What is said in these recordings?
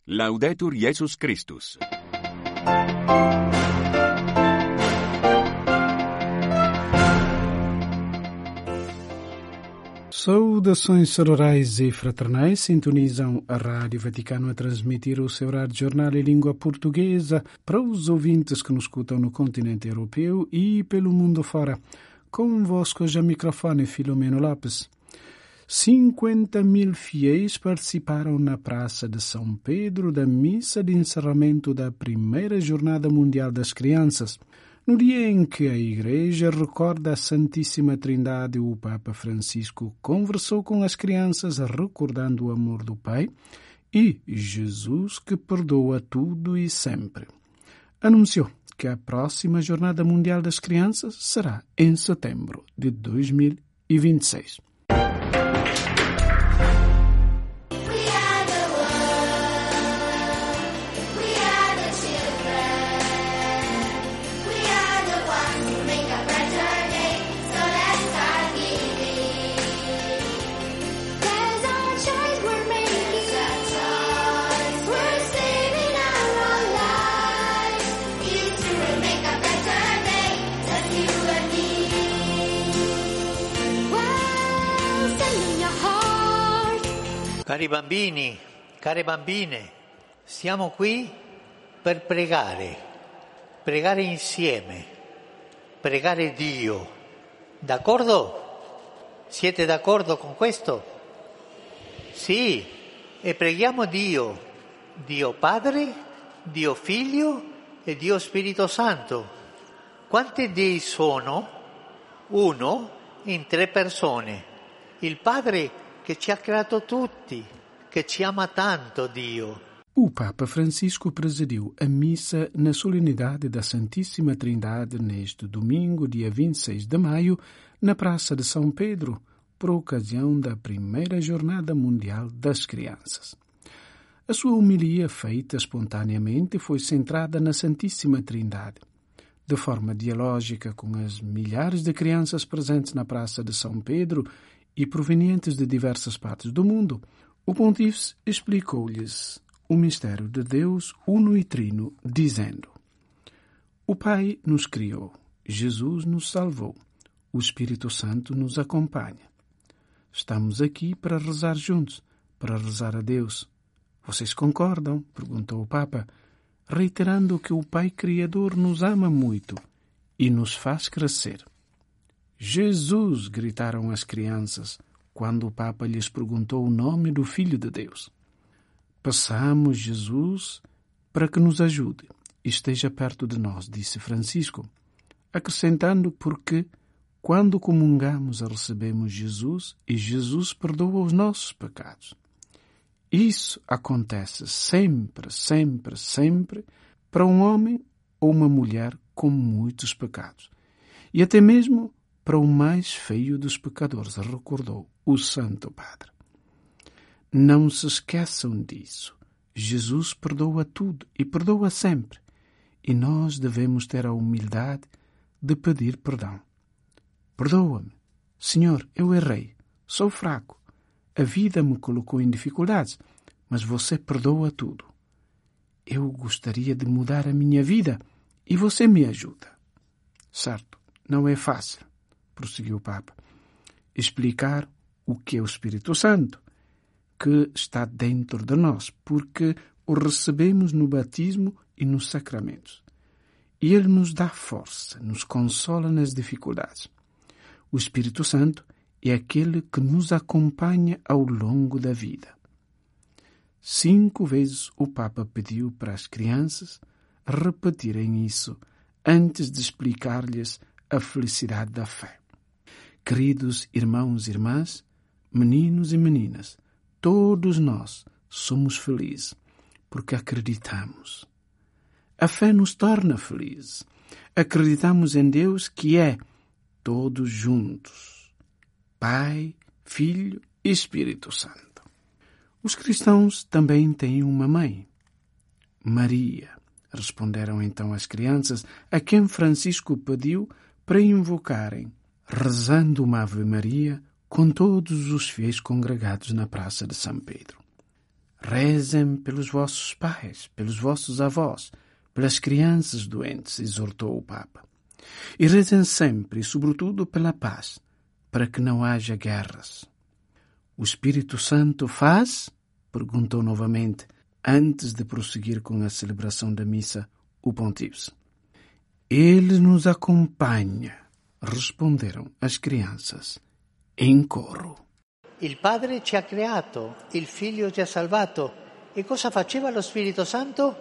Laudetur Jesus Christus. Saudações sororais e fraternais, sintonizam a Rádio Vaticano a transmitir o seu rádio jornal em língua portuguesa para os ouvintes que nos escutam no continente europeu e pelo mundo fora. Convosco já microfone Filomeno Lopes. 50.000 fiéis participaram na Praça de São Pedro da missa de encerramento da primeira Jornada Mundial das Crianças. No dia em que a Igreja recorda a Santíssima Trindade, o Papa Francisco conversou com as crianças recordando o amor do Pai e Jesus que perdoa tudo e sempre. Anunciou que a próxima Jornada Mundial das Crianças será em setembro de 2026. Cari bambini, care bambine, siamo qui per pregare insieme, pregare Dio. D'accordo? Siete d'accordo con questo? Sì, e preghiamo Dio, Dio Padre, Dio Figlio e Dio Spirito Santo. Quanti dei sono? Uno in 3 persone. Il Padre che ci ha creato tutti, che ci ama tanto Dio. O Papa Francisco presidiu a missa na solenidade da Santíssima Trindade neste domingo, dia 26 de maio, na Praça de São Pedro, por ocasião da primeira Jornada Mundial das Crianças. A sua homilia, feita espontaneamente, foi centrada na Santíssima Trindade. De forma dialógica com as milhares de crianças presentes na Praça de São Pedro e provenientes de diversas partes do mundo, o Pontífice explicou-lhes o mistério de Deus uno e trino, dizendo: o Pai nos criou, Jesus nos salvou, o Espírito Santo nos acompanha. Estamos aqui para rezar juntos, para rezar a Deus. Vocês concordam? Perguntou o Papa, reiterando que o Pai Criador nos ama muito e nos faz crescer. Jesus! Gritaram as crianças, quando o Papa lhes perguntou o nome do Filho de Deus. Peçamos Jesus para que nos ajude e esteja perto de nós, disse Francisco, acrescentando porque, quando comungamos, recebemos Jesus e Jesus perdoa os nossos pecados. Isso acontece sempre, sempre, sempre para um homem ou uma mulher com muitos pecados. E até mesmo para o mais feio dos pecadores, recordou o Santo Padre. Não se esqueçam disso. Jesus perdoa tudo e perdoa sempre. E nós devemos ter a humildade de pedir perdão. Perdoa-me. Senhor, eu errei. Sou fraco. A vida me colocou em dificuldades, mas você perdoa tudo. Eu gostaria de mudar a minha vida e você me ajuda. Certo, não é fácil, prosseguiu o Papa, explicar o que é o Espírito Santo, que está dentro de nós, porque o recebemos no batismo e nos sacramentos. E ele nos dá força, nos consola nas dificuldades. O Espírito Santo é aquele que nos acompanha ao longo da vida. 5 vezes o Papa pediu para as crianças repetirem isso antes de explicar-lhes a felicidade da fé. Queridos irmãos e irmãs, meninos e meninas, todos nós somos felizes porque acreditamos. A fé nos torna felizes. Acreditamos em Deus que é todos juntos, Pai, Filho e Espírito Santo. Os cristãos também têm uma mãe, Maria, responderam então as crianças, a quem Francisco pediu para invocarem, rezando uma Ave Maria com todos os fiéis congregados na Praça de São Pedro. Rezem pelos vossos pais, pelos vossos avós, pelas crianças doentes, exortou o Papa. E rezem sempre e, sobretudo, pela paz, para que não haja guerras. O Espírito Santo faz? Perguntou novamente, antes de prosseguir com a celebração da missa, o Pontífice. Ele nos acompanha, responderam as crianças, em coro. Il Padre ci ha creato, il Figlio ci ha salvato. E cosa faceva lo Spirito Santo?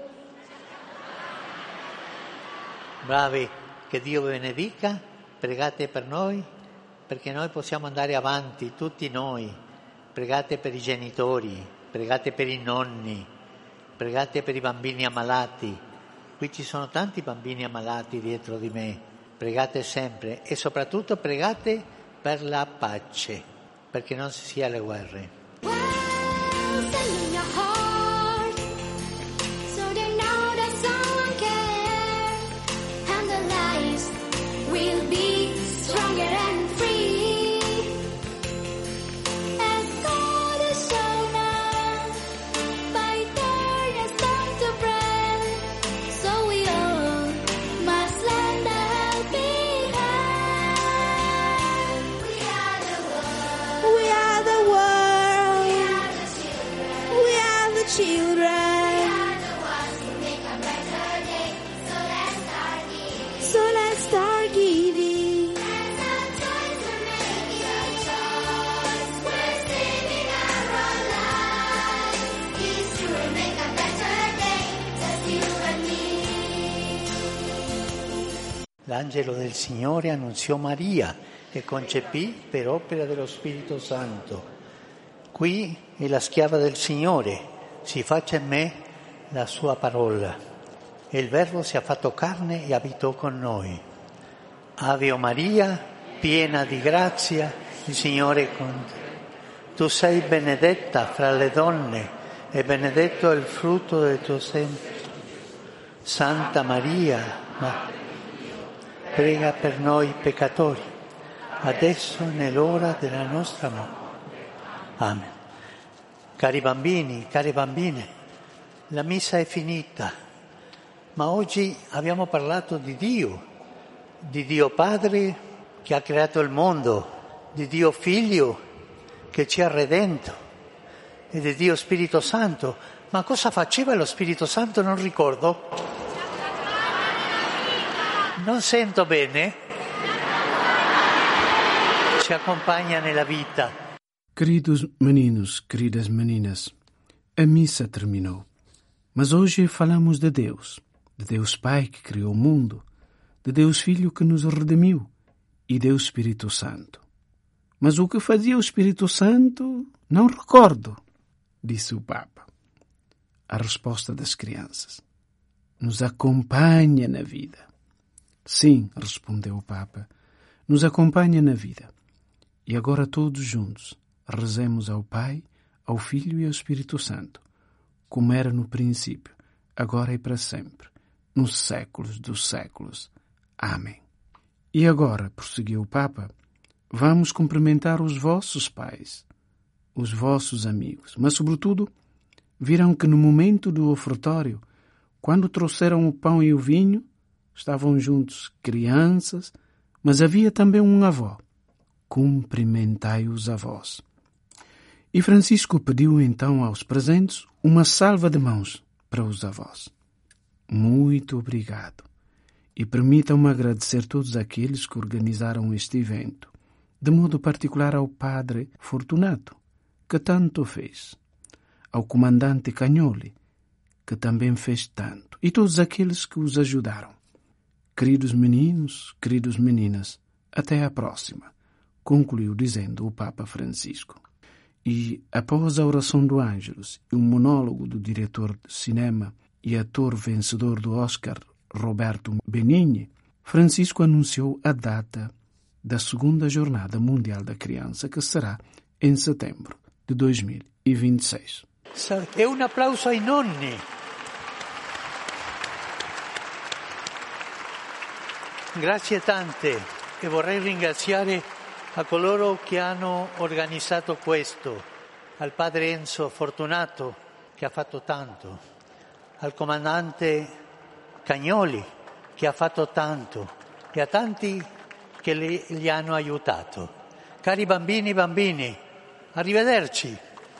Bravi, che Dio vi benedica, pregate per noi, perché noi possiamo andare avanti, tutti noi. Pregate per i genitori, pregate per i nonni, pregate per i bambini ammalati. Qui ci sono tanti bambini ammalati dietro di me. Pregate sempre e soprattutto pregate per la pace, perché non si sia le guerre. L'angelo del Signore annunziò Maria e concepì per opera dello Spirito Santo. Qui è la schiava del Signore, si faccia in me la sua parola. E il Verbo si è fatto carne e abitò con noi. Ave Maria, piena di grazia, il Signore è con te. Tu sei benedetta fra le donne e benedetto è il frutto del tuo seno. Santa Maria, prega per noi peccatori, adesso e nell'ora della nostra morte. Amen. Cari bambini, care bambine, la messa è finita, ma oggi abbiamo parlato di Dio Padre che ha creato il mondo, di Dio Figlio che ci ha redento e di Dio Spirito Santo. Ma cosa faceva lo Spirito Santo? Non ricordo. Non sento bene. Ci acompanha nella vita. Queridos meninos, queridas meninas, a missa terminou. Mas hoje falamos de Deus Pai que criou o mundo, de Deus Filho que nos redimiu e Deus Espírito Santo. Mas o que fazia o Espírito Santo? Não recordo, disse o Papa. A resposta das crianças: nos acompanha na vida. Sim, respondeu o Papa, nos acompanha na vida. E agora todos juntos rezemos ao Pai, ao Filho e ao Espírito Santo, como era no princípio, agora e para sempre, nos séculos dos séculos. Amém. E agora, prosseguiu o Papa, vamos cumprimentar os vossos pais, os vossos amigos, mas sobretudo viram que no momento do ofertório, quando trouxeram o pão e o vinho, estavam juntos crianças, mas havia também um avó. Cumprimentai os avós. E Francisco pediu então aos presentes uma salva de mãos para os avós. Muito obrigado. E permitam-me agradecer todos aqueles que organizaram este evento, de modo particular ao Padre Fortunato, que tanto fez, ao Comandante Cagnoli, que também fez tanto, e todos aqueles que os ajudaram. Queridos meninos, queridas meninas, até a próxima, concluiu dizendo o Papa Francisco. E, após a oração do Ângelus e um monólogo do diretor de cinema e ator vencedor do Oscar, Roberto Benigni, Francisco anunciou a data da segunda Jornada Mundial da Criança, que será em setembro de 2026. E un applauso ai nonni. Grazie tante e vorrei ringraziare a coloro che hanno organizzato questo, al padre Enzo Fortunato che ha fatto tanto, al comandante Cagnoli che ha fatto tanto e a tanti che gli hanno aiutato. Cari bambini, arrivederci.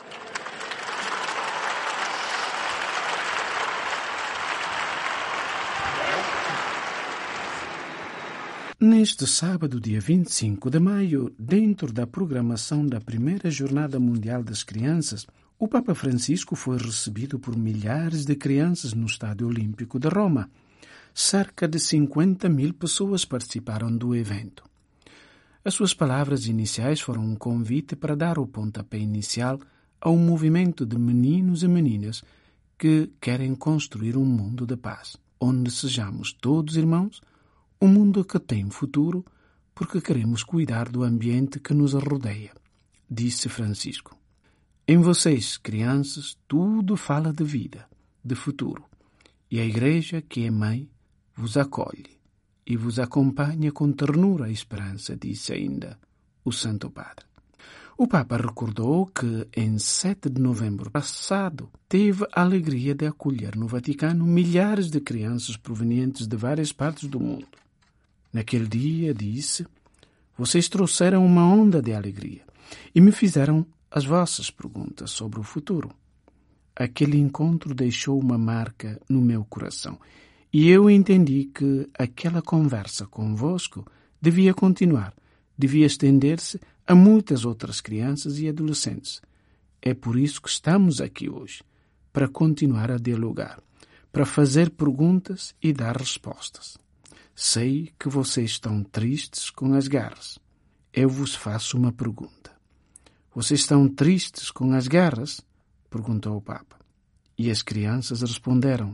Neste sábado, dia 25 de maio, dentro da programação da primeira Jornada Mundial das Crianças, o Papa Francisco foi recebido por milhares de crianças no Estádio Olímpico de Roma. Cerca de 50.000 pessoas participaram do evento. As suas palavras iniciais foram um convite para dar o pontapé inicial a um movimento de meninos e meninas que querem construir um mundo de paz, onde sejamos todos irmãos, um mundo que tem futuro, porque queremos cuidar do ambiente que nos rodeia, disse Francisco. Em vocês, crianças, tudo fala de vida, de futuro. E a Igreja, que é mãe, vos acolhe e vos acompanha com ternura e esperança, disse ainda o Santo Padre. O Papa recordou que, em 7 de novembro passado, teve a alegria de acolher no Vaticano milhares de crianças provenientes de várias partes do mundo. Naquele dia, disse, vocês trouxeram uma onda de alegria e me fizeram as vossas perguntas sobre o futuro. Aquele encontro deixou uma marca no meu coração e eu entendi que aquela conversa convosco devia continuar, devia estender-se a muitas outras crianças e adolescentes. É por isso que estamos aqui hoje, para continuar a dialogar, para fazer perguntas e dar respostas. Sei que vocês estão tristes com as guerras. Eu vos faço uma pergunta. Vocês estão tristes com as guerras? Perguntou o Papa. E as crianças responderam,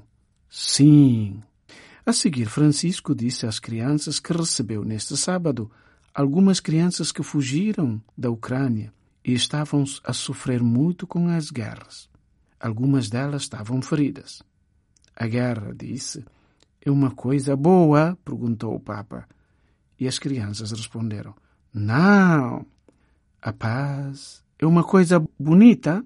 sim. A seguir, Francisco disse às crianças que recebeu neste sábado algumas crianças que fugiram da Ucrânia e estavam a sofrer muito com as guerras. Algumas delas estavam feridas. A guerra, disse, é uma coisa boa? Perguntou o Papa. E as crianças responderam, não. A paz é uma coisa bonita?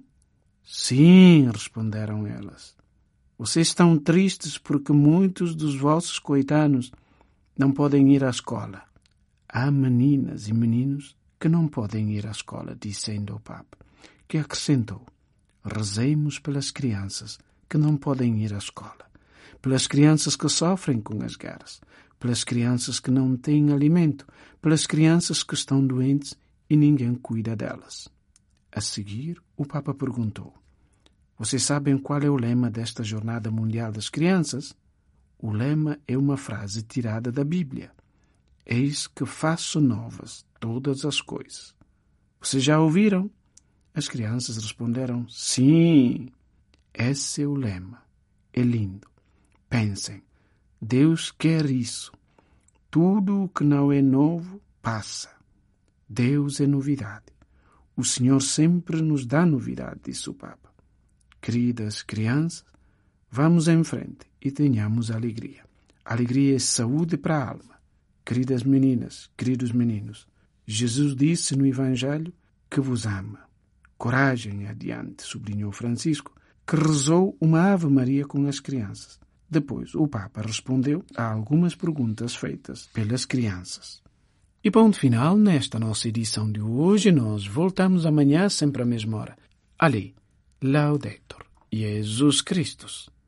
Sim, responderam elas. Vocês estão tristes porque muitos dos vossos coetanos não podem ir à escola. Há meninas e meninos que não podem ir à escola, disse ainda o Papa, que acrescentou, rezemos pelas crianças que não podem ir à escola, pelas crianças que sofrem com as guerras, pelas crianças que não têm alimento, pelas crianças que estão doentes e ninguém cuida delas. A seguir, o Papa perguntou, vocês sabem qual é o lema desta Jornada Mundial das Crianças? O lema é uma frase tirada da Bíblia. Eis que faço novas todas as coisas. Vocês já ouviram? As crianças responderam, sim. Esse é o lema. É lindo. Pensem, Deus quer isso. Tudo o que não é novo passa. Deus é novidade. O Senhor sempre nos dá novidade, disse o Papa. Queridas crianças, vamos em frente e tenhamos alegria. Alegria é saúde para a alma. Queridas meninas, queridos meninos, Jesus disse no Evangelho que vos ama. Coragem adiante, sublinhou Francisco, que rezou uma Ave Maria com as crianças. Depois, o Papa respondeu a algumas perguntas feitas pelas crianças. E ponto final nesta nossa edição de hoje. Nós voltamos amanhã, sempre à mesma hora. Ali, Laudetur Jesus Christus.